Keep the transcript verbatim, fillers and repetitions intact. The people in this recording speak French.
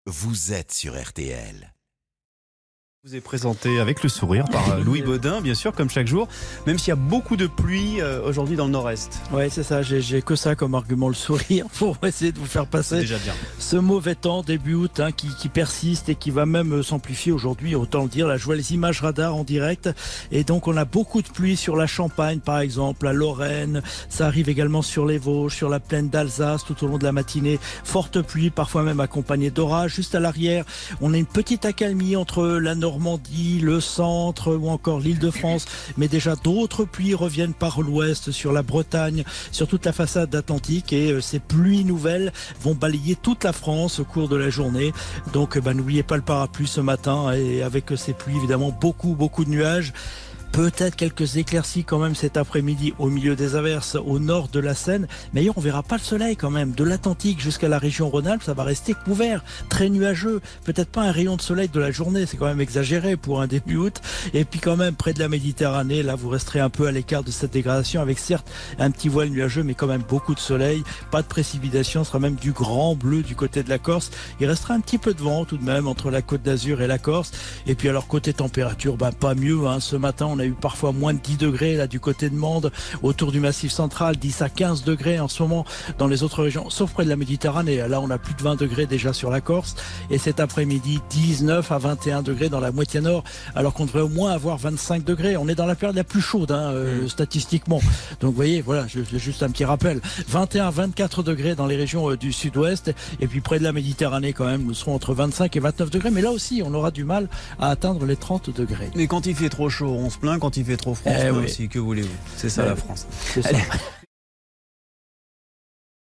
Vous êtes sur R T L. Vous est présenté avec le sourire par Louis Baudin, bien sûr, comme chaque jour, même s'il y a beaucoup de pluie euh, aujourd'hui dans le nord-est. Oui, c'est ça, j'ai, j'ai que ça comme argument, le sourire, pour essayer de vous faire passer Déjà bien. ce mauvais temps début août hein, qui, qui persiste et qui va même s'amplifier aujourd'hui, autant le dire. Là, je vois les images radar en direct et donc on a beaucoup de pluie sur la Champagne par exemple, la Lorraine, ça arrive également sur les Vosges, sur la plaine d'Alsace tout au long de la matinée. Forte pluie, parfois même accompagnée d'orage. Juste à l'arrière, on a une petite accalmie entre la Normandie, le centre ou encore l'Île-de-France, mais déjà d'autres pluies reviennent par l'ouest sur la Bretagne, sur toute la façade atlantique et ces pluies nouvelles vont balayer toute la France au cours de la journée. Donc bah, n'oubliez pas le parapluie ce matin et avec ces pluies évidemment beaucoup beaucoup de nuages. Peut-être quelques éclaircies quand même cet après-midi au milieu des averses au nord de la Seine. Mais ailleurs, on verra pas le soleil quand même. De l'Atlantique jusqu'à la région Rhône-Alpes, ça va rester couvert, très nuageux. Peut-être pas un rayon de soleil de la journée, c'est quand même exagéré pour un début août. Et puis quand même, près de la Méditerranée, là, vous resterez un peu à l'écart de cette dégradation avec certes un petit voile nuageux, mais quand même beaucoup de soleil. Pas de précipitation, ce sera même du grand bleu du côté de la Corse. Il restera un petit peu de vent tout de même entre la Côte d'Azur et la Corse. Et puis alors, côté température, bah, pas mieux, hein. Ce matin, on a eu parfois moins de dix degrés là du côté de Mende, autour du Massif central, dix à quinze degrés en ce moment dans les autres régions, sauf près de la Méditerranée. Là, on a plus de vingt degrés déjà sur la Corse. Et cet après-midi, dix-neuf à vingt et un degrés dans la moitié nord, alors qu'on devrait au moins avoir vingt-cinq degrés. On est dans la période la plus chaude, hein, euh, mmh. statistiquement. Donc, vous voyez, voilà, je, je, juste un petit rappel. vingt et un à vingt-quatre degrés dans les régions euh, du sud-ouest. Et puis, près de la Méditerranée, quand même, nous serons entre vingt-cinq et vingt-neuf degrés. Mais là aussi, on aura du mal à atteindre les trente degrés. Mais quand il fait trop chaud, on se plaint. Quand il fait trop froid, eh on se plaint oui. aussi. Que voulez-vous ? C'est ça, eh la oui. France. C'est ça.